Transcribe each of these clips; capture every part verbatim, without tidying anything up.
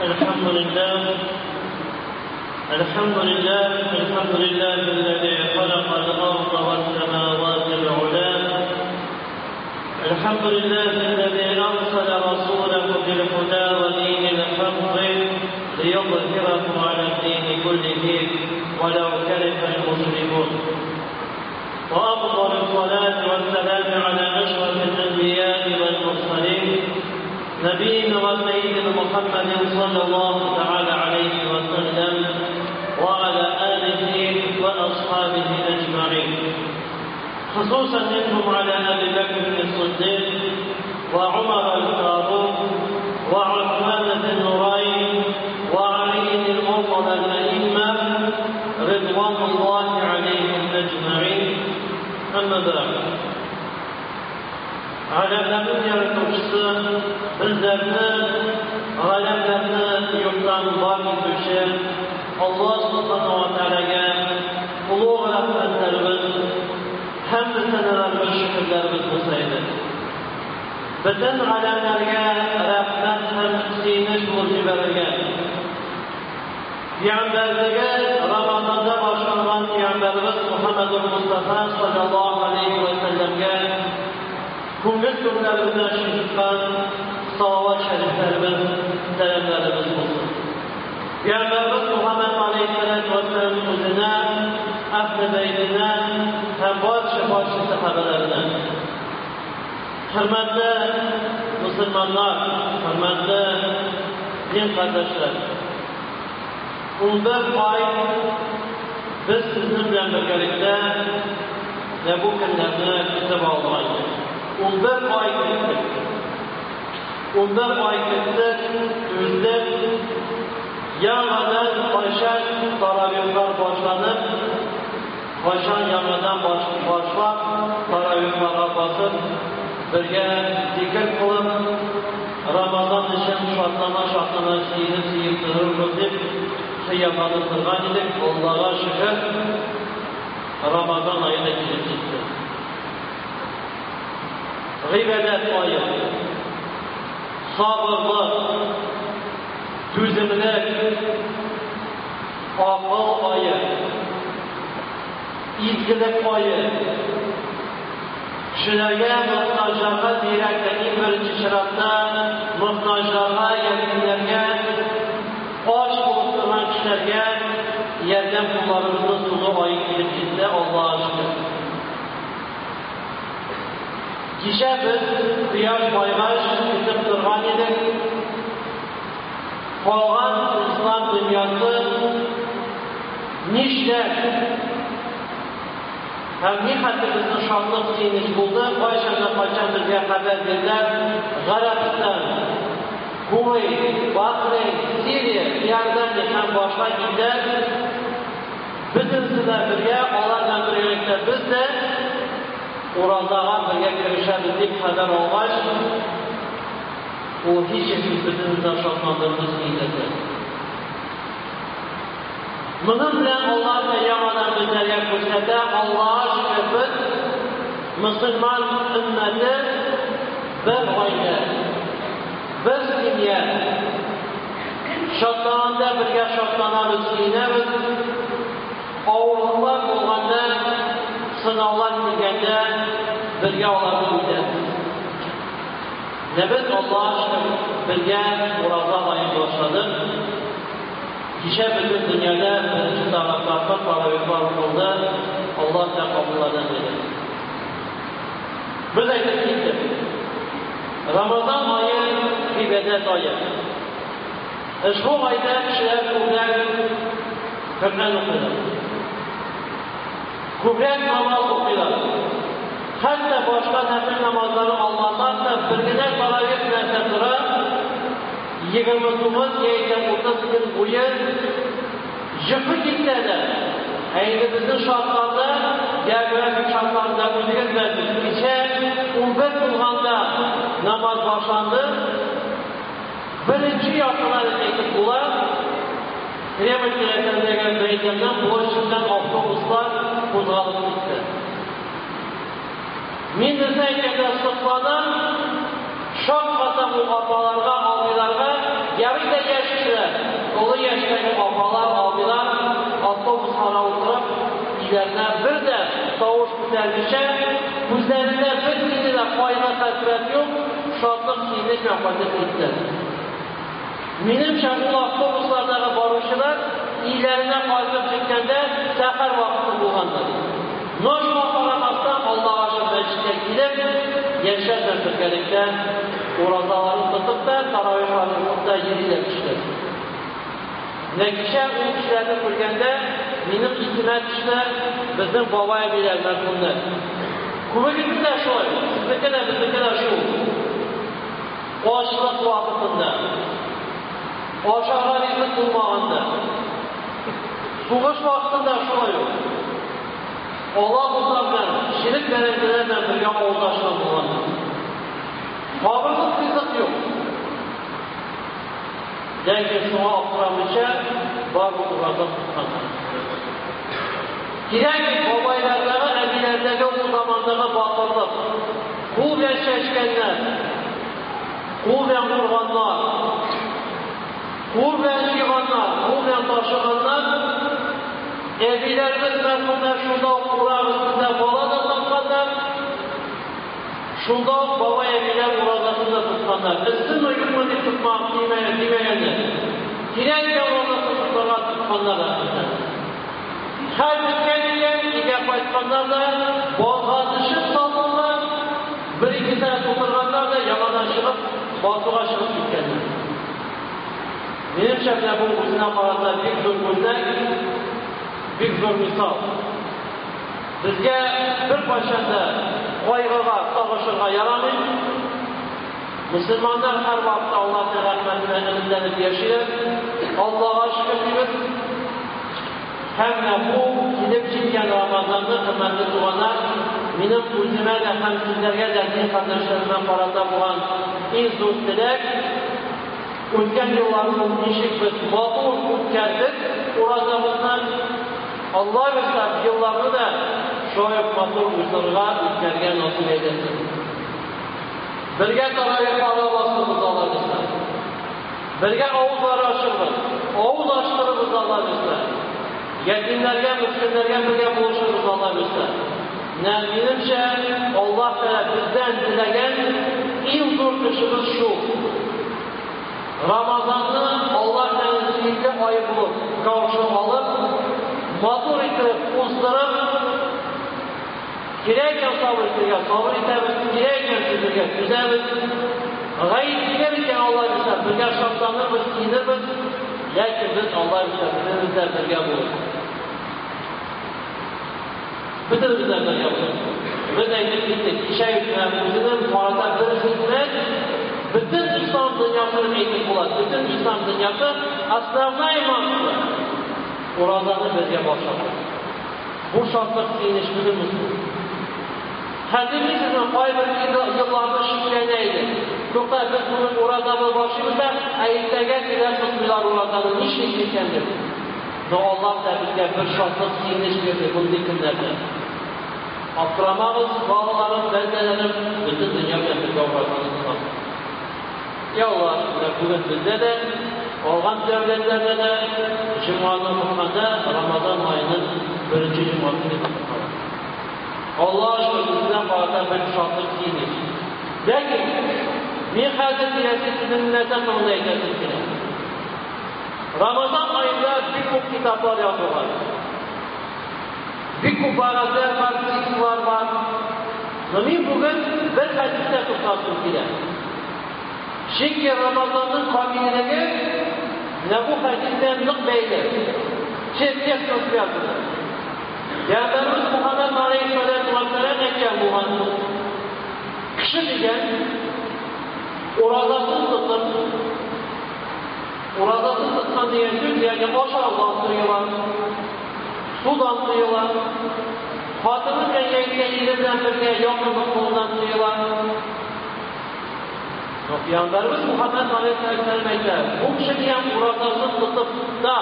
الحمد لله الحمد لله الحمد لله الذي خلق الأرض والسماوات العلى. الحمد لله الذي أرسل رسوله بالهدى ودين الحق ليظهره على الدين كله ولو كره المسلمون. وأفضل الصلاة والسلام على أشرف الأنبياء والمرسلين نبينا وسيدنا محمد صلى الله تعالى عليه وسلم وعلى آله وأصحابه أجمعين، خصوصا منهم على أبي بكر الصديق وعمر الفاروق وعثمان ذي النورين وعلي المرتضى الأئمة رضوان الله عليهم أجمعين. أما بعد، Alemlerin yaratılışısı bizlerni alemlerini yurtdan var etişi Allah subhanahu wa ta'alaga ulug' rahmatlarimiz hamda sanalarimiz shukrlarimiz bo'lsaydi. Butun alamlarga rahmat ham siynish bo'lib berilgan. Payg'ambarlarga Ramazonda boshlangan Payg'ambarimiz Muhammad Mustafa sallallohu alayhi va sallamga ko'ngil ko'klarimizni shunchiqqan salovat shariflarimiz, salamlarimiz bo'lsin. Payg'ambarimiz Muhammad alayhissalatu vassalam o'zini, ahli baytini ham barcha barcha sahobalarni. Hurmatli musulmonlar, hurmatli din qardoshlar, o'n bir oy biz sizni bilan birgalikda bu kunlarni kutib oldik. o'n bir oy kutdik. o'n bir oy kutdik, o'zdik. Yangidan qolishar tarovihlar boshlanib, qolishar yangidan boshlab tarovihlarga bosib, birga zikr qilib, Ramazon uchun shodlana shodlana siyib siyib turib deb qiyomatni qilgan edik. Allohga shukr, Ramazon oyida kelib ketdi. G'iybat oyi, sabrlik, tuzimlik, aql oyi, izgilik oyi, kishilarga muhtojlarga direktagi birinchi shiratda muhtojlarga, yetimlarga, och bo'lib turgan kishilarga yordam qo'llarimizni suvi oyi kelib ketdi. Allohga shukr. Kecha biz quyosh boyg'ash kutib turgan edik. Qolgan islom dunyosi nishlab ham nihayatda bizni shodlik siynish bo'ldi. Qachondan qachon bizga xabar berdilar, G'arbiston, Kuvayt, Bahrayn, Siriya, Iordaniya ham boshqa ellar butun birga Allohdan birgalikda bizda Uraldaga birga kirishadi deb xabar olg'ach, u hech kim bitimizdan shodlandirimiz eyladi. Bunun bilan Alloh tayoqdan bizlarga ko'rsatdi. Allohga shukr, biz musulmon ummati bir oila, bir dunyo. Shodlananda birga shodlanamiz, sevinamiz. Og'irliklar bo'lganda, sinovlar kelganda birga ularni o'ylamiz. Biz Allohga shukr, birga Ramazon oyini boshladik. Kecha butun dunyoda birinchi taraqqiyotda tarovihlar o'qildi. Alloh taqabbulladan dedi. Biz aytib ketdik. Ramazon oyi ibodat oyi. Ushbu oyda kishilar ko'plab Qur'on o'qiydi. Ko'plab namoz o'qiydi. Hatta boshqa nafil namozlarni olmadan da birgina tarovih narsa turib, yigirma to'qqiz yoki o'ttiz kun bo'yi yiqib ketadi. Endi bizning shartlarda, geografik shartlarda o'ziga bilasiz. Kecha o'n bir bo'lganda namoz boshlandi. Birinchi yoqilari aytib bo'lar. Kreml teatriga Baydendan Boshingdan avtobuslar qo'zg'alib ketdi. Men desayga istiqboldan shoh qatam opalarga, oviylarga yarıda yaşlılar, dolu yaştaki abalar, abiler avtobuslara oturup ilerine bir de savuş güzelmişe, üzerinde bir kişi de fayda tasvirat yok, şadlık kiyinlik yapacak ettiler. Menimçe bu avtobuslardaki barışçılar ilerine kalkıp çıkkanda sefer vakti bulganlar. Noşma karamasdan Allah'a aşık meclise gidip gençlerle birlikte orazaları tutup da taravih halinde yerilemişler. Nekişe o kişilerini görgende benim içime düştü bizim babaya bilerler bunlar. Kuvvetli de şu, sizdeki de bizdeki de şu. O açlık vakitinde, o aşağı rizk bulmağında, soğuş vaktinde şu yok. Allah uzaktan, şirik verenlerle birlikte oğuzlaşma bulundu. Fabırlık rızık yok. Lakin şuna akıramışa var bu burada tutmadı. Girek babaylarlara, əbilərlərə o zamanlara bakırlık. Kul ve şeşkenler, kul ve kurganlar, kul ve yığanlar, kul ve taşıganlar, evilerimiz mərhumda şunda Kur'an üstünde bala da tapkanlar, şunda baba eviler uğradasında tutkanlar. Üstün uyumunu tutmak demeyenler. Direkt yavruda tutuklara tutkanlar aslında. Her bütkenliğe ile başkanlar da boğazışıp sallanlar, bir iki tane tuturganlar da yamadan çıkıp, batığa çıkıp gitkenler. Benim şekilde bu uzuna kararda bir zor gözler, bir zor misal. Bizge bir başında kaygıga, savaşırga yaramayın. Müslümanlar her vakit Allah'ın rahmetine eminlenip yaşayır. Allah'a şükür diyoruz. Hem de bu gidip çıkan Ramazan'da kıymetli duanlar, benim özüme de hem sizlerge de din kardeşlerimden parada bulan en zor dilek, ötken yıllarımız nişik biz matur ötkerdik, oradamızdan Allah göster yıllarını da şoyup matur usırga ötkerge nasip edesin. Birge taravih ağabasımız Allah göster. Birge ağızları açırız, ağız açtırırız Allah göster. Yetimlerge, miskinlerge birge buluşuruz Allah göster. Ne benimce Allah Teala bizden dilegen en zor kışımız şu. Ramazan'ı Allah Teala'nın sevgili ayı bulup, kavuşup alıp, matur itirip, uzdırıp, gireyken sabır itirgen, sabır itirgen, gireyken sizirgen, güzeliz. Gayet girerken Allah göster, birge şartlanırız, giyiniriz. Lakin biz Allah göster, bizimizden birge bulur. Bütün bizlerden yapıyoruz. Biz aydık gittik, işe yüklememizinin muharada bir hizmet, bütün İslam dünyasının eğitim bulat, bütün İslam dünyası aslarına imanlıdır. Oradanı bizge başladı. Bu şartlık giyiniş bizim Müslüman. Kendimiz sizin kaybır yıllarda şükre neydi? Yoksa biz bunun orada bir başımızda ayıktaya gider tutmuyorlar oradanın iş işi kendidir. Ve Allah da bizge bir şartlık giyiniş verdi bunu dikimlerde. Akramağız, bağlarız, beldelerim, bütün dünya kendisi oradanı tutar. Ya Allah, bugün bizde de, olğan devletlerde de, Cuma'nın mutlaka Ramazan ayının birinci Cuma'sını tutar. Allah aşkına bizden bağırda bir şartlık giyiniş. Lakin, bir hazır dilesi sizin millete sonunda eklesin ki. Ramazan ayında bir kop kitaplar yazıyorlar. Bir kop barazlar var, siksular var. Zamin bugün bir hadiste tutasın ki. Çünkü Ramazan'ın kabiliğine ne bu hadisten nık beyler. Çezdiyek nasıl yazılır. Peygamberimiz Muhammed Aleyhisselatü Vesselam etken bu hanım. Kışı diyen, oradasın tutup, oradasın tutsan diyen söz yani aşağı dantırıyorlar, su dantırıyorlar, Fatımın cennetten ilimden birlikte yakınlık kolundan tutuyorlar. Peygamberimiz Muhammed Aleyhisselatü Vesselam bu kışı diyen oradasın tutup da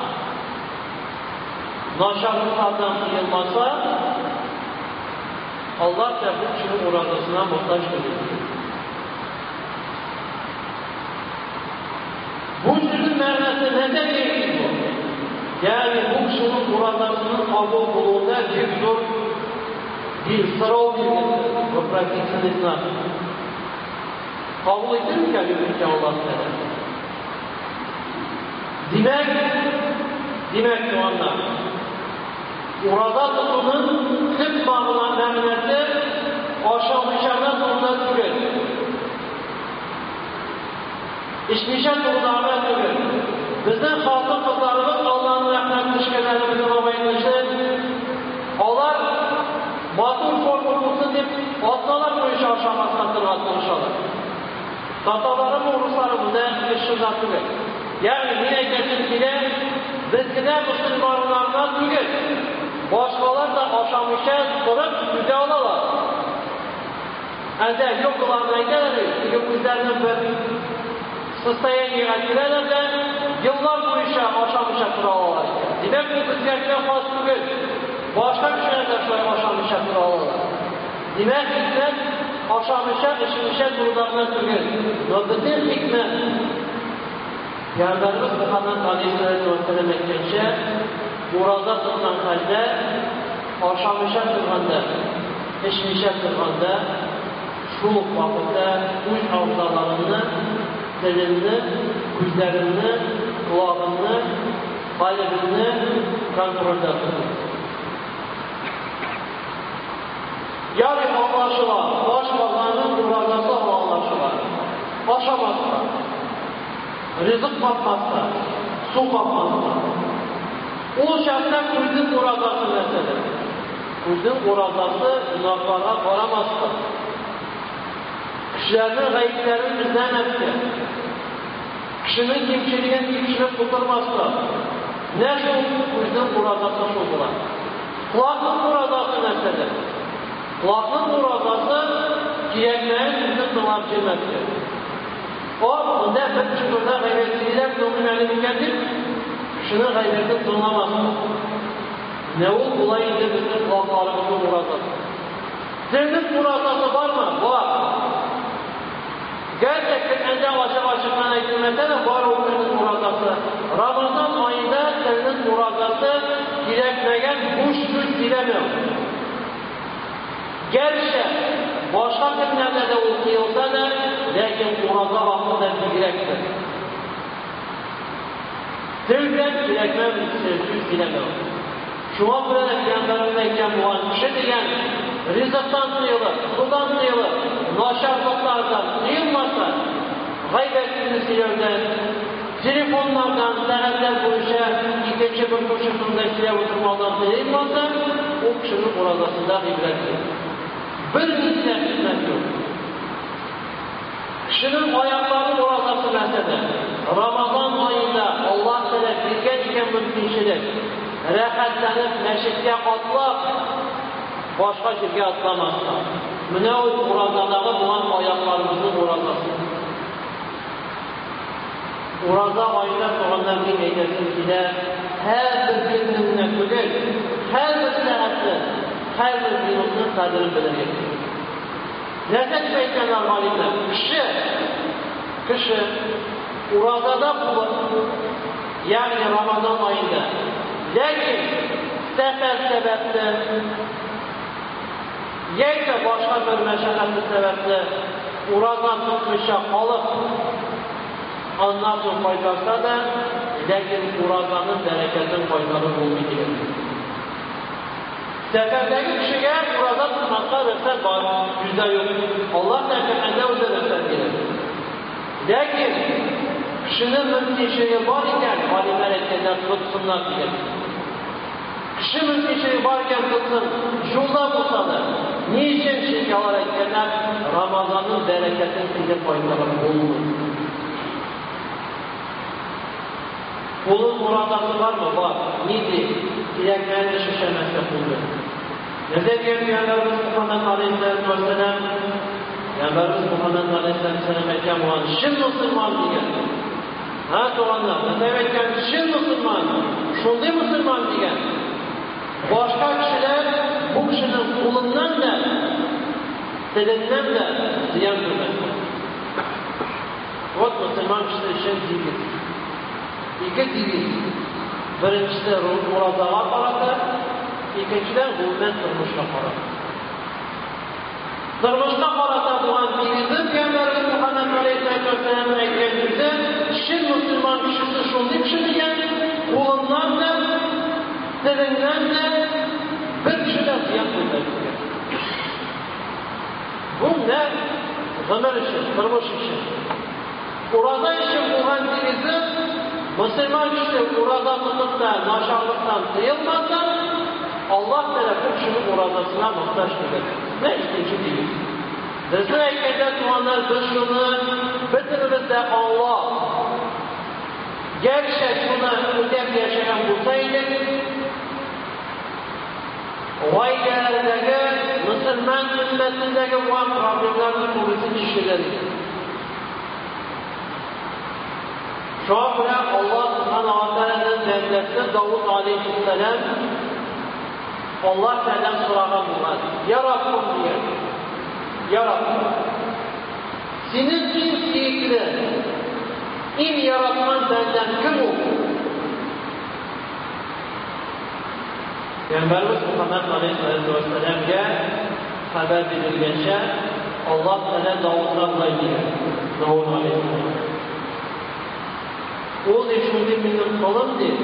naşarlıklardan kıyılmazsa Allah da bu kişinin uğradasına muhtaç ediyor. hikmeti neden değil bu? Yani bu kişinin muradasının kabul bulduğunda bir zor bir sırav bilgisi ve praktiksin islam. Kabul edilir mi ki ki Allah Teala? Demek, demek ki onlar orada tutunun tıp bağlanan memnuniyeti aşağı müşahmet sonunda tükür. İşmişe tuğdarına tükür. Bizden hatun kızlarımız Allah'ın rahmet düşkelerimizin olayınlışı onlar batıl korkulması deyip atlalar bu işe aşamasından tırhatmışlar. Tatalarım Ruslarımız da işçiler tükür. Yani yine getirdiğinde bizgide Müslümanlardan tükür. Başkalar da aşamışa tutup güzel olalar. Elde yok olanlar gelir. Yok üzerine bir sıstaya yöneltilerler de yıllar bu işe aşamışa kuralalar. Demek bu bizgerken has tükür. Başka kişiler de şöyle aşamışa kuralalar. Demek hikmet aşamışa, işmişe kurullarına tükür. Ve bütün hikmet Peygamberimiz Muhammed Aleyhisselatü Vesselam etkençe burada tutulan halde aşamışa turganda, eşmişe turganda şu vakitte uç avzalarını, dilini, gözlerini, kulağını, kalbini kontrolde tutur. Yani anlaşılar, başkalarının duracası anlaşılar. Aşamazsa, rızık bakmazsa, su bakmazsa, o şahsen kuzun uğradası mesele. Kuzun uğradası günahlara varamazsa. Kişilerin gayiplerini izlemezse, kişinin kimçiliğini kişini tuturmazsa, ne şu kuzun uğradası şudular. Kulakın uğradası mesele. Kulakın uğradası kireklerin kuzun dılar cimmettir. O, bunda bir kişilerden gayretsiyle onun elini getir, kişinin gayretini tınlamazsa. Ne o olayınca bizim kulaklarımızın uğradası. Zevnin uğradası var mı? Var. Gerçekten ende açık açıktan eklemete de var o zevnin uğradası. Ramazan ayında zevnin uğradası dilekmegen kuş güç dilemiyor. Gerçi başka günlerde de okuyulsa da lakin uğraza vaktinde dilektir. Dilden dilekme sözcük dilemiyor. Şuna göre de Peygamberimizden bu an kişi diyen rızıktan sıyılır, sudan sıyılır, naşarlıklardan sıyılmazsa, gaybetsizliklerden, telefonlardan, seneler boyunca ikinci bir koşusunda silah oturmadan sıyılmazsa, o kişinin uğrazasında ibrettir. Bir misle hizmet yok. Kişinin ayakları uğrazası mesele. Ramazan ayında Allah Teala birge iken mümkünçilik. Rahatlanıp meşitke atlap, başka şirke atlamazsa. Mine o uğrazalığı bulan ayaklarımızın uğrazası. Uğraza ayında soğanlar bir meydesin ile her bir günününe kudür, her bir saatli, her bir minutun kadrini bilir. Nefes bekleyenler halinde kişi, kişi uğrazada bulur, yani Ramazan ayında. Lakin sefer sebepli, yekse başka bir meşakkatli sebepli uğrazdan tutmuşa kalıp ondan sonra faydarsa da lakin uğrazanın bereketinin faydalı olmayacak. Seferdeki kişiye uğrazan tutmakta reset var, yüzde yok. Allah nefesinde özel reset gelir. Lakin kişinin mümkün şeyi var iken halimler etkenler tutsunlar diye. Kişi mümkün şeyi varken tutsun, şurada bulsa da niçin şirkalar etkenler Ramazan'ın bereketini size faydalı olur. Kulun muradası var mı? Var. Neydi? Dileklerini şişirmekte buldu. Neden diyor Peygamberimiz Muhammed Aleyhisselatü Vesselam Peygamberimiz Muhammed Aleyhisselatü Vesselam etken olan şin Müslüman diyen ha soğanlar, neden etken şin Müslüman şundi Müslüman diyen başka kişiler bu kişinin kulundan da dilinden de ziyan görmez. O Müslüman kişiler için zilgir. İki deviz. Birincisi murazağa qarata, ikinciden umumen turmuşqa qarata. Turmuşqa qarata bo'lgan devizi Peygamberimiz Muhammed Aleyhisselam'ın aytganlari, kishi musulmon kishisi shunday kishi degan, qo'lidan da, tilidan da bir kishidan ziyon qo'ymaydi. Bu ne? Ömür için, turmuş için. Orada için bo'lgan devizi Müslüman kişi orada tutup da naşarlıktan tıyılmazsa Allah tarafı kişinin oradasına muhtaç gelir. Ne ikinci değil. Bizi eykede tuhanlar biz şunu bitiririz de Allah gerçek buna ödep yaşayan bulsaydık Vaygelerdeki Müslüman ümmetindeki bu problemlerin politik işleri. Şu an Allah Subhanahu wa Ta'ala'nın bendesi Davud Aleyhisselam Allah Teala'dan sorağa bulmaz. Ya Rabbim diye. Ya Rabbim. Senin en sevgili, en yaratman benden kim olur? Peygamberimiz Muhammed Aleyhisselam'a haber verilgençe Allah Teala Davud'dan diyor. Davud Aleyhisselam. O da şimdi benim kolum değil.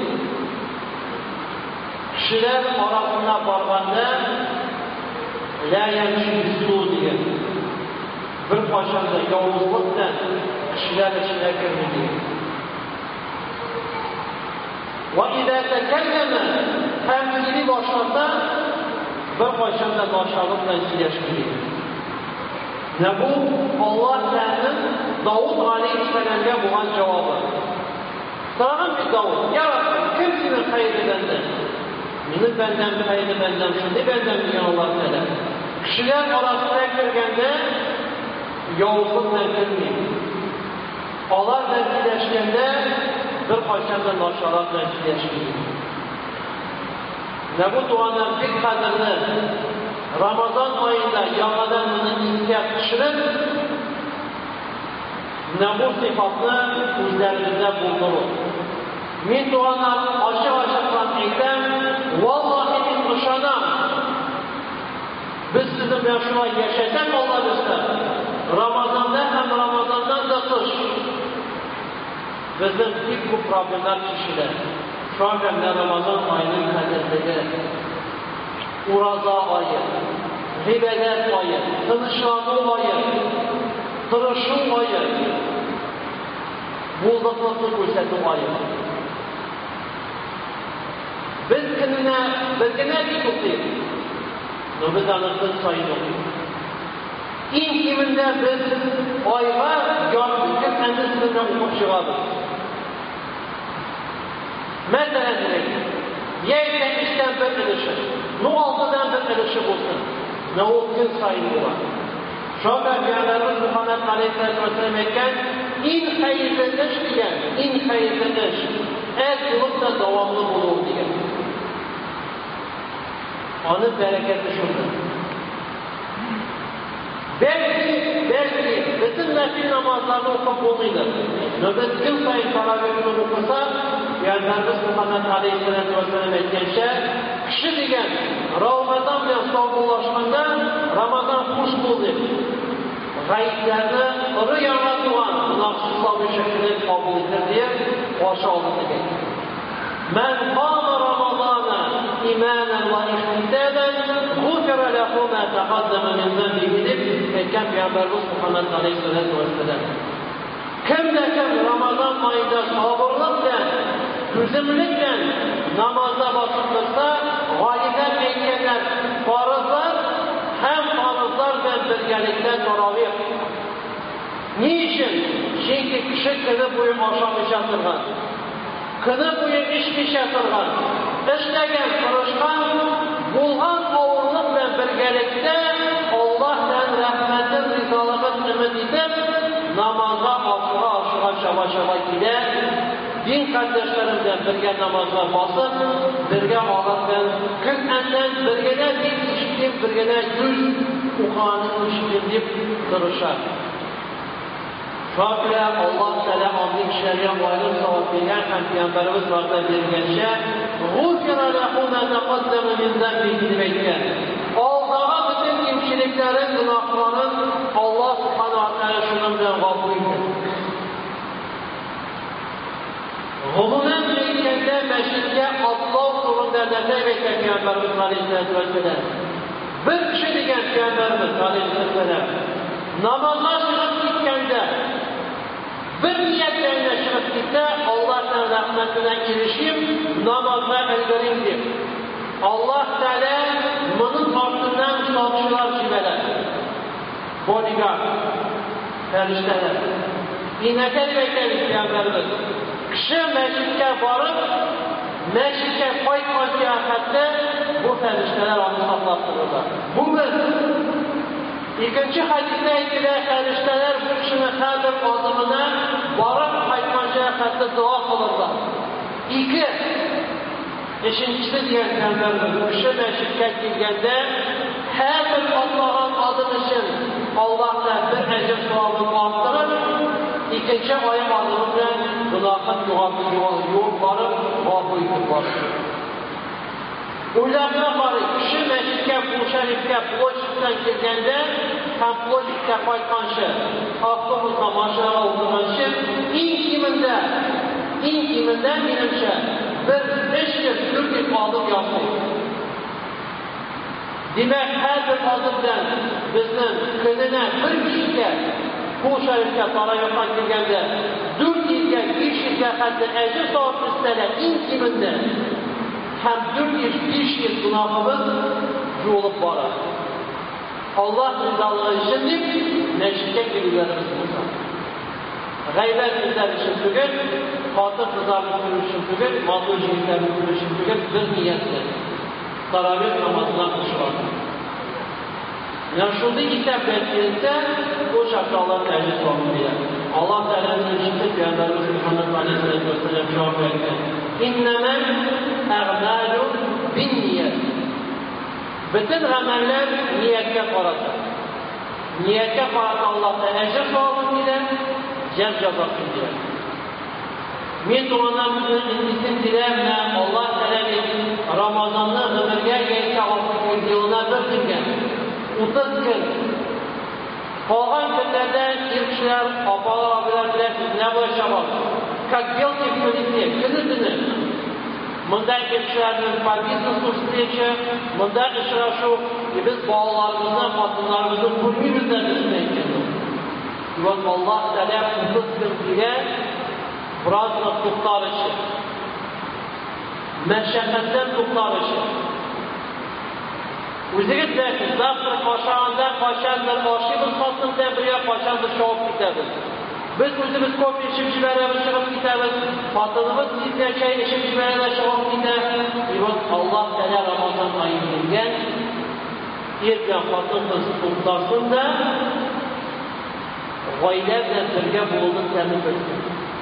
Kişiler arasına barganda la yemşi diye bir paşanda yavuzluktan kişiler içine girmedi. Ve izâ tekelleme temsili başlasa bir paşanda naşarlıkla sileşmedi. Ne bu? Allah Teala'nın Davud Aleyhisselam'a bulan cevabı. Sağın bir Davud, ya Rabbi, kim senin hayır edenden? Benim benden bir hayır benden, şimdi benden bir Allah Teala. Kişiler arasına girgende yavuzlukla girmeyin. Allah dergileşkende bir paşanda naşaratla sileşmeyin. Ne bu duanın bir kadarını Ramazan ayında yağadan bunu ihtiyat kişinin ne bu sıfatını üzerinizde buldurur. Min duana aşağı aşağıdan eylem, vallahi min ışanam. Biz sizin ben şuna yaşasak Allah ister. Ramazan'da hem Ramazan'dan da kış. Bizim ilk bu problemler kişiler. Şu an ben Ramazan ayının kaderleri, Uraza ayı, Ribeler ayı, Tınışlanma ayı, Tırışın ayı, Bulduklıklı gösterdim ayı. Biz gününe, bilgine bir tutuyor. Biz anırsın sayın oluyor. İlk kiminde biz ayva gördük, kendisinden umut çıkardık. Mesela direkt, yerden işten bir ilişki, ne altıdan bir ilişki olsun, ne o gün sayın olan. Şu an Peygamberimiz Muhammed Aleyhisselam etken, en hayırlı iş diyen, en hayırlı iş, el bulup da devamlı bulur diyen. Onun bereketi şundur. Belki, belki bütün nefil namazlarını okup olmaydı. Nöbet gün sayın taravihini okusa, Peygamberimiz Muhammed Aleyhisselam etkenşe, kişi diyen Ramazan bilen savunlaşmanda Ramazan kuş buldu. Gayiplerini ırı yana duan, nafsızla bir şekilde kabul edilir diye başa aldı diye. Men kâme Ramazan'a imanen ve ihtisaben gufira lehu ma taqaddama min zembihi deyip etken Peygamberimiz Muhammed Aleyhisselam. Kim de kim Ramazan ayında sabırlıkla, hüzümlükle namazda basıldırsa, validen eykenler farzlar, hem farzlarla birgelikte taravih. Niçin? Çünkü kişi kını boyu akşam iş yatırgan. Kını boyu iş iş yatırgan. İşlegen, kırışkan, bulgan ağırlıkla birgelikte Allah'tan rahmetin, rızalığın ümit edip namaza aşağı aşağı şava şava gider. Din kardeşlerimden birge namazlar basıp, birge ağlarken, kırkenden birgene din işitip, birgene yüz ukanın işitip deyip kırışar. Şöyle Allah Teala amdi kişilerine ayrı savab vergen hem Peygamberimiz varda vergençe "Gufira lehu ma taqaddama min zenbihi" demekten. Aldağa bütün kimçiliklerin, günahların Allah Subhanahu wa Teala şunun bilen gafur etsin. Gumumen beykende meşrikke Allah turunda neler bekler Peygamberimiz Aleyhisselatü Vesselam. Bir kişi degen Peygamberimiz Aleyhisselatü Vesselam namaza çıkıp gitkende bir niyetlerine çıkıp gitti, Allah'tan rahmetine girişim, namazına elverim deyip. Allah Teala bunun ardından savcılar cibeler, bodyguard, ferişteler. İnnetel bekler Peygamberimiz. Kişi meşrikke varıp, meşrikke koykan kıyafette bu ferişteler onu saklattırırlar. Bu bir. İkinci hadiste etkiler ferişteler bu kişinin her bir adımına varıp koykan kıyafette dua kılırlar. İki. İkincisi diyen Peygamberimiz, kişi meşrikke girgende her bir Allah'ın adım için Allah'ta bir ecir sualını arttırır. İkinci ayım adımından günahın yoğunları vafı yıkırlar. Ularına varı, kişi meşrikke, bu şerifke, ploşikten girgende hem ploşikte koykanşı, avtobusla maşına olduğunca in kiminde, in kiminde benimce bir eşkir, Türkiye adım yaptı. Demek her bir adımdan bizim kınına bir kişiye bu şerifke para yapan girgende dört yılga, beş yılga hatta ecir savab isteler in kiminde hem dört yıl, beş yıl günahımız yolup varar. Allah rızalığı için deyip meşrikke gibilerimiz bulsa. Gaybet bizler için tügün, fatır kızarlıkları için tügün, mazur ciliklerlikleri için tügün, bir niyetle. Taravih namazından kuşvardı. Yani şurada kitap ettiğinizde o şartlarla tercih sorulmuyor. Allah Teala'nın içinde Peygamberimiz Muhammed Aleyhisselatü Vesselam cevap verdi. İnnemel e'mâlu bin niyet. Bütün ameller niyette karardır. Niyette karardı Allah'ta ecir sorulun diler, cem cezasın diler. Men doğanlarımızın indisin dilemle Allah Teala'nın Ramazan'da ömürge gelse altı yılına bir gün, otuz gün. Kalgan günlerde ilkçiler, abalar, abiler bilersiniz, ne bu yaşamaz? Как белки в колесе, günü Mınday ilkçilerinin biznes üstüne mınday işraşı, biz bağlarımızın, batınlarımızın kulmimizden üstüne ekledik. Ve Allah Teala otuz gün bile Birazını tutar için, meşakkatten tutar için. O'zingiz bilasiz, zavtır qachonda qachondir oshimiz xotindan birga qachondir shovib ketadi. Biz o'zimiz kofe ichib jibaramiz, chiqib ketamiz. Xotinimiz sizdan chay ichib jibaradi, shovib ketadi. Alloh taolo Ramazon oyida er bilan xotin qiz to'xtasin-da, oila bilan birga bo'lib ta'min qilsin.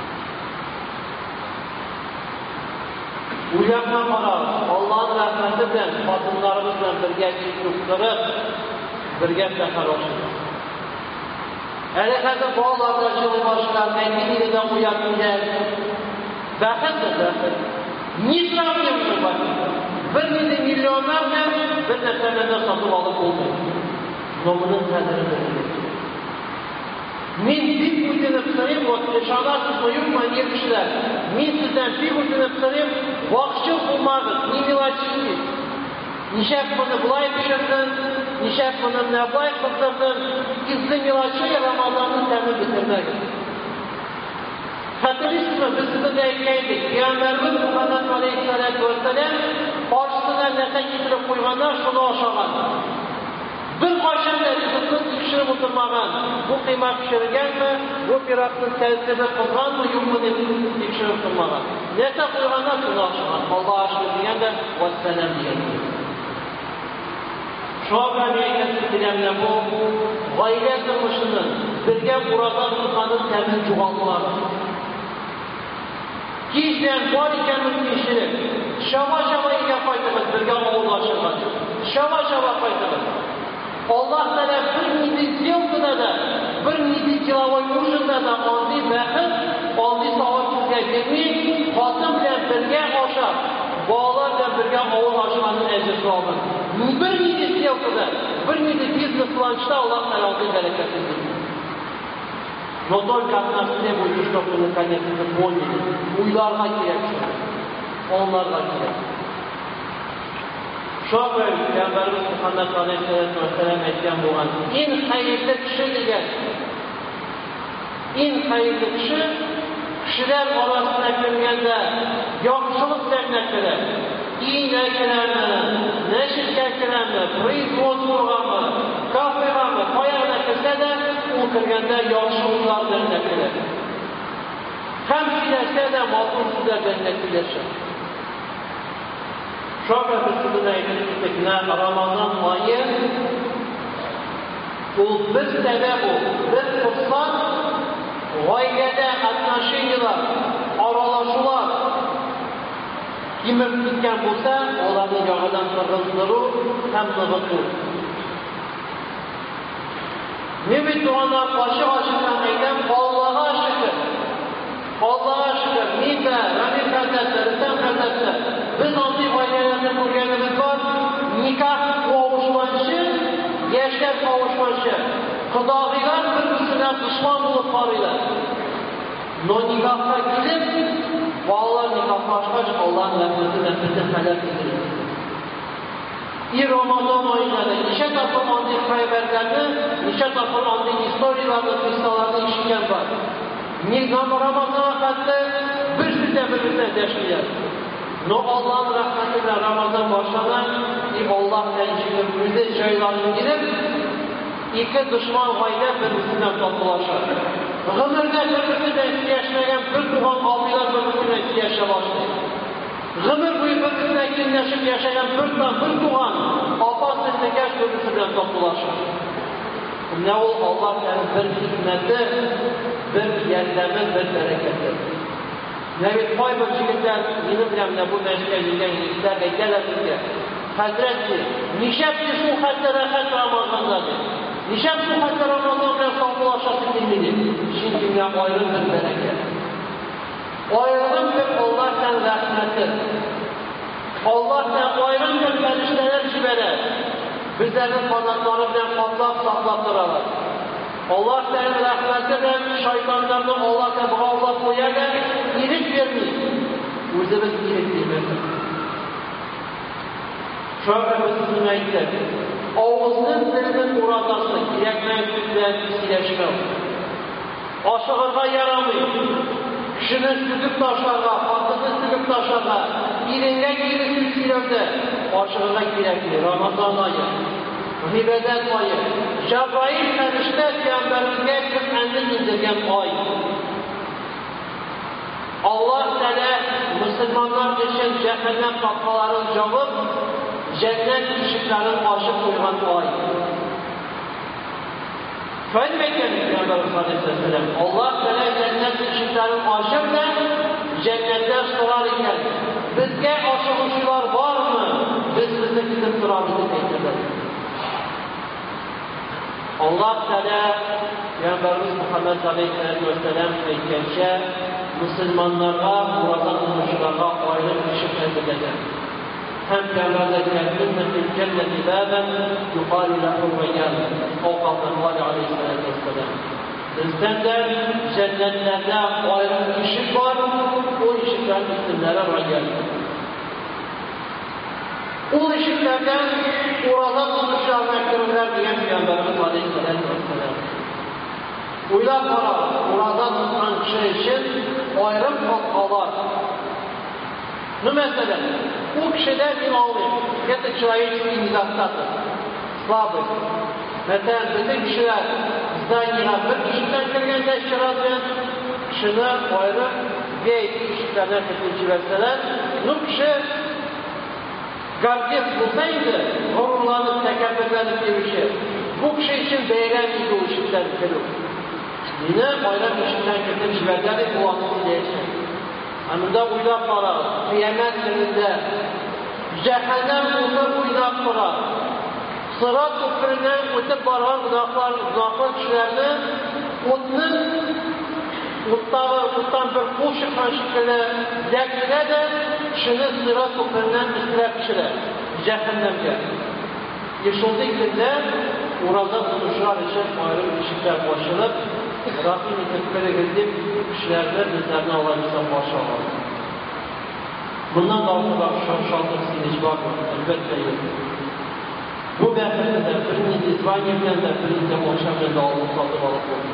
Uyakma qararız, Allah'ın rahmeti bilen, batınlarımızla birge çıktıkları, birge tekarlaşırız. Hele kadar bağlarda çıkı başlar, mendiliyle uyakınca, bakındır bakın. Nisraf yapıyor bakın. Bir bizi milyonlarla bir neferlerine satıp alıp olmuyor. Nomunun kaderidir. Men bir o'zini qilib, o'tishonasiz qo'yib, menga kishlar. Men sizdan bir o'zini qilib, vaqtchi bo'lmag'iz, nimachilik. Nishab buni bulay pishirsin, nishab buni nabay qilsin, izli milachi Ramazonni ta'min bitirmagin. Xatirishmi, biz sizga aytaylik, Peygamberimiz Muhammad alayhissalatu vassalam boshisidan narsa yetirib qo'yganlar shuni oshagan. Bir qashanda rizqni tekshirib o'tirmagan, bu qiymat pishirganmi, bu piroqni ta'siri qilganmi, yo'qmi deb tekshirib o'tirmagan. Nesa qo'yganlar shuni oshagan. Alloh ashkur deganda vassalam degan. Sho'bani bilanlar bu g'oyla turmushini birga quragan qilganni ta'min jo'g'almadi. Kishdan bor ekanmiz kishini shava-shavaga qaytamiz, birga o'g'illashamiz. Shava-shava qaytamiz. Allah Teala bir miting yıl kılada bir necha kilovoy urishda da oddiy baxt, oddiy savol sizga kelmay, xotin bilan birga oshab, bolalar bilan birga ovul ochganni ajrisi olin. Bir necha siyosada, bir necha biznes planchda Alloh taoloning barakati bor. Но только отношения будет, чтобы вы наконец-то поняли. Uylarga kerak. Onlarga kerak. Şöyle Peygamberimiz Muhammed Aleyhisselatü Vesselam aytgan bo'lgan eng xayrli kishi degan. Eng xayrli kishi kishilar orasida kirganda yaxshilik bilan kiradi. İğnekilerle, neşirkekilerle, производство'gami, kafegami, qoyag'ida kirsa da, u kirganda yaxshiliklar bilan kiradi. Ham kuylashsa da, motor so'zlar bilan kuylashadi. Şöyle biz sizinle aytdikna Ramazon oyi u bir sebep o, bir fırsat oilada отношениyalar, aralashular kimib ketgan bo'lsa, ularni yog'idan qirg'izdiru ham nig'itru. Nima duolar boshi oshidan aytgan Allohga shukr. Allohga shukr. Nima, Rabbi farzandlar, sen farzandlar. Biz oddiy oilalarni ko'rganimiz bor. Nikoh qovushmachi, yoshlar qovushmachi. Xudoylar bir-biridan dushman bo'lib qoldilar. No nikohga kelib, bolalar nikohlashgach, Allohning rahmatidan bizni halal qildi. İyi Ramazon oyunda neçə tapır onday xəbərlərdə, neçə tapır onday istoriyalarda, qıssalarda işləyən var. Nizam Ramazana xəttə bir sizə bir-birinə dəşləyər. No Allah'ın rəhmətilə Ramazan başlanan, Allah təncinin müzə şeylərini girib, iki düşman qayda bir-birisindən toplaşır. Gımırda bir-birisindən istəyəşməyən bir tuğan abiler bir-birisindən istəyəşə başlayır. Gımır boyu bir-birisine kinleşip yaşayan bir tane bir tuğan, apası tekeş bir-birisinden toplaşır. Ne ol Allah'ın bir hikmeti, bir yerleme, bir bereketi. Nevit pay bir çiğitler, yeni bilemle bu meşgul edilgen yükler ve gelesizce. Hazretçi, nişepti şu hatta rahat Ramazan'dadır. Nişep şu hatta Ramazan'da sağlılaşası dinlidir. Şimdi dünya ayrım bir bereket. Ayrım bir Allah'tan rahmeti. Allah'tan ayrım bir ferişteler cibeler. Bizlerin kanatları bilen kaplap saklattıralar. Allah'tan rahmetinden şeytanlarını Allah'a bağlap koyarlar, iyilik vermeyiz. Özümüz iyilik vermeyiz. Şöyle bir sizin ayetler. Ağzının dilinin uğradası, gerekmeyen kütülen sileşmez. Aşağıda yaramıyor. Kişinin sıkıp taşlarına, hakkını sıkıp taşlarına, iringe giyri silsilerde aşağıda gerekli. Ramazan ayı, Ribedet ayı, Cebrail ferişte Peygamberimizge Kur'an'ı indirgen ay. Allah Teala Müslümanlar için cehennem kapılarını cavıp, cennet ışıklarını açıp koygan ay. Şöyle bekledik Peygamberimiz Aleyhisselam. Allah Teala cennet ışıklarını açıp da cennetler sorar iken, bizge aşıkçılar var mı? Biz bizi gidip durabilir bekledik. Allah Teala Peygamberimiz Muhammed Aleyhisselam aytgancha Müslümanlarga, burada bulunuşlarga ayrım ışık edildi. Hem Peygamber'de kendine fil cenneti baben yuqalu lahu reyyan. O kavramlar Aleyhisselam Vesselam. Bizden de cennetlerde ayrım ışık var. O ışıkların isimleri reyyan. O ışıklardan orada buluşan mektubeler diyen Peygamberimiz Aleyhisselam Vesselam. Uylab para, orada tutan kişi için ayrım kalkalar. Ne mesela? O kişiler imamı, ya çırayı imzattadır. Sabır. Mesela bizim kişiler bizden yine bir kişiden kirgende şirazın kişini ayrı geyik kişilerden kesinci verseler, bu kişi gargip bulsaydı, gururlanıp, tekebbürlenip bir şey. Bu kişi için beğenmeydi o işitten kırıp. Yine ayrı kişiden kesinci verseler, bu anlamı değişir. Anında uylab qarar, qiyomat kunida jahannam o'tib uylab qarar. Sirat ko'piridan o'tib borgan gunohlar, gunohkor kishilarni o'tni o'tdagi o'tdan bir qo'l chiqqan shekilli yakiladi, shuni sirat to'plandan ishlab pishiradi jahannamga. Shunday kunda o'ralda tutishlar uchun ayrim eshiklar ochilib, Rabbim tepkiga deb kishilarni bizlarni olamizdan boshlaydi. Bundan daha şartlı siniş var mı? Elbette yok. Bu bəhsədə birinin İsrail'dən də birinin də Moşəmdə alıb satıb alıb oldu.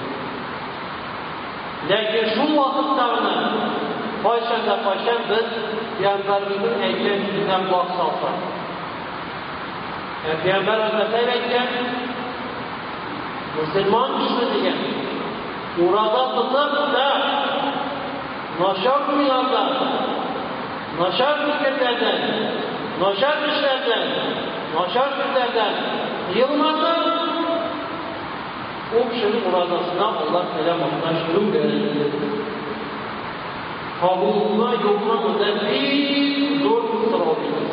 Lakin şu vaxtlarını Ayşəndə Ayşən biz Peyğəmbərimizin əykən yüzündən qulaq salsaq. Peyğəmbər Hazretleri əykən Müslüman kişi deyən orada tutup da naşar dünyada naşar fikirlerden, naşar işlerden, naşar sözlerden yılmasın, o kişinin uğradasına Allah selam olsun, şunun verildi. Kabuluna yoluna bir zor kusur oldu.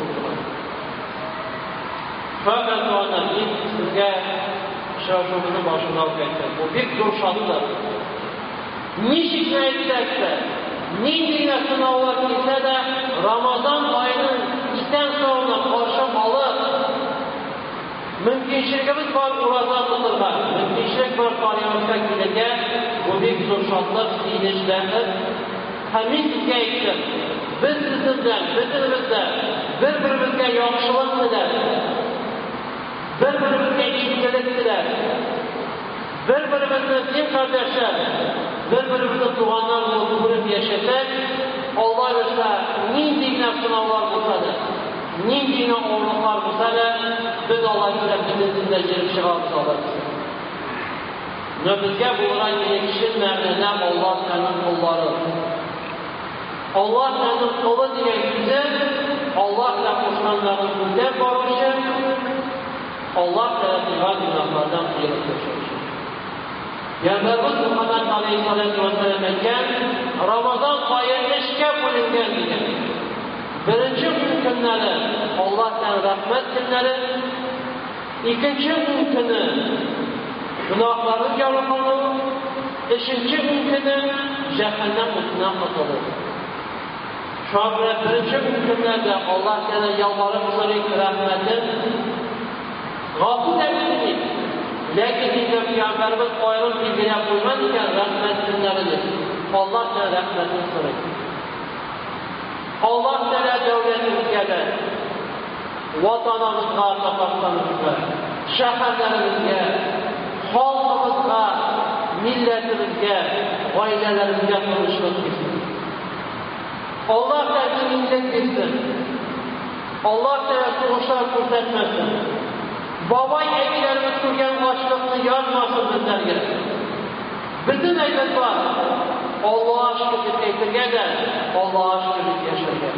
Fakat o anda ilk sizge şaşırmanın başına okuyacak. Bu bir zor şartlar. Nişik ne etsekse, Nindine sınavlar ise de Ramazan ayının isten sonra karşı alıp mümkünçilikimiz var uğraza tutulmak, mümkünçilik var kariyonuşa gideceğe bu bir zor şartlar sinirlenir. Hemin sizge etsin. Biz sizinden, bizimizden birbirimizge yakışılık diler. Birbirimizge ilgilik diler. Birbirimizin kim kardeşler, birbirimizin duanlarla kurup yaşasak, Allah verse nindine sınavlar bulsa da, nindine oğluklar bulsa da, biz Allah yürekimizin de girip çıkarız alırız. Nöbüzge bulunan yekişin mərnədə Allah sənin qolları. Allah sənin qolu deyək bizi, Allah ilə qoşanların gündən barışı, Allah tərəfindən günahlardan qeyrət köşür. Peygamberimiz Muhammed Aleyhisselatü Vesselam etken, Ramazan ayı eşke bölüngen diyen. Birinci günleri Allah'tan rahmet günleri, ikinci günü günahların yarılmalı, üçüncü günü cehennem mutluna katılır. Şu an birinci günlerde Allah'tan yalvarıp sırık rahmetin, gafur emsini, lakin bizde Peygamberimiz ayrım bilgiye koymadıkken rahmet günleridir. Allah da rahmetini sırık. Allah da devletimizge de, vatanımızga, topraklarımızga, şehirlerimizge, halkımızga, milletimizge, ailelerimizge konuşmak istedim. Allah da dinimizden gitsin. Allah da soğuşlar kurtarmasın. Babay evlerimiz kurgan açlıqni yazmasın bizlerge. Bizim eylet var. Allah'a şükür ettirgen de Allah'a şükür yaşargen.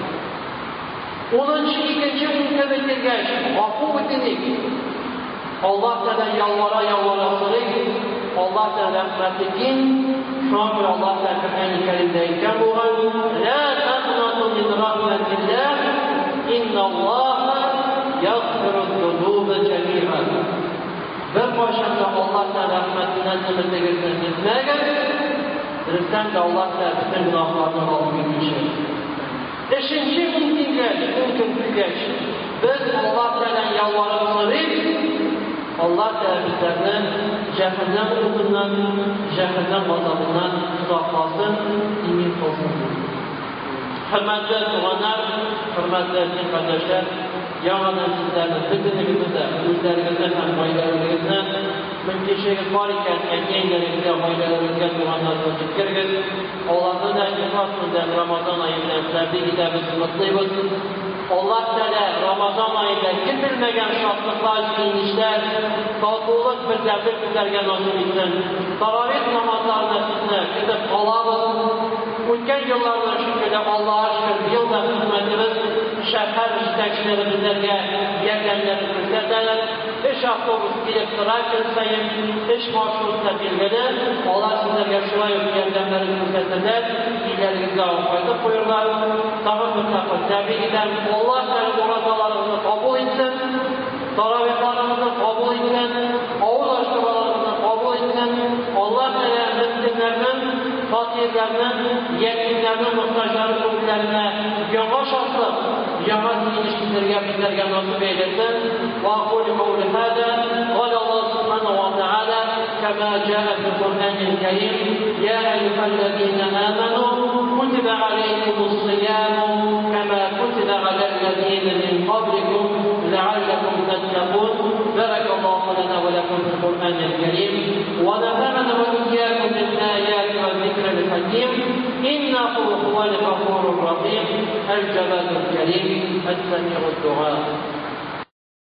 Onuncu ikinci mümkün ettirgen afu edinik. Allah da yalvara yalvara sırık. Allah da rahmetlikin. Şu an bir Allah da Kur'an-ı Kerim'deyken bu an La taqnatu min rahmetillah İnnallâhe yagfiru zunuba cemi'an. Bir başında Allah da rahmetinden ümide girmeyecek. Bilirsen de Allah da bütün günahlardan alıp gitmiştir. Beşinci mümkün geç, mümkün geç. Biz Allah'tan yalvarıp sırık, Allah da bizlerden cehennem ruhundan, cehennem azabından uzaklasın, imin olsun. Hürmetli duanlar, hürmetli kardeşler, yağadan sizlerden bütünlüğümüzde, yüzlerimizden hem baylarımızdan mümkünçiliğiniz var iken engellerimizde, baylarımızda duanlarını zikririz. Allah'ın da ifasından Ramazan ayında tebrik ederiz, mutluyuz. Allah Teala Ramazan ayında gidilmegen şartlıklar, giyinişler, tatlılık bir devlet bizlerge nasip etsin. Taravih namazlarına sizine gidip kalabız. Ötken yıllardan şükürde Allah'a şükür yılda hizmetimiz şehir iştekçileri bizlerge yerlerleri gösterdiler. İş avtobüs gelip durarken sayın, iş marşrutuna bilgili. Allah sizlerge şuraya yerlerleri gösterdiler. İlerinizde fayda koyurlar. Sağır mutlaka tebrik eder. Allah senin orazalarımızı kabul etsin. Taravihlarımızı kabul etsin. Ağız açtırmalarımızı kabul etsin. Allah senin fakirlarni, yetimlarni, muhtojlarni ko'klarına yog'och osib, yog'och yeyishlarga bizlarga nasib eylesin. Va aqulu qawli hada qala Alloh subhanahu va taala kama jaa fil Qur'anil karim ya ayyuhallazina amanu kutiba alaykumus siyam kama kutiba alal ladzina min qablikum la'allakum tattaqun. Barakallahu lana wa lakum fil Qur'anil karim wa nafa'ana wa iyyakum bil ayati wal dhikril hakim. إنه هو الغفور الرحيم الجواد الكريم السميع الدعاء.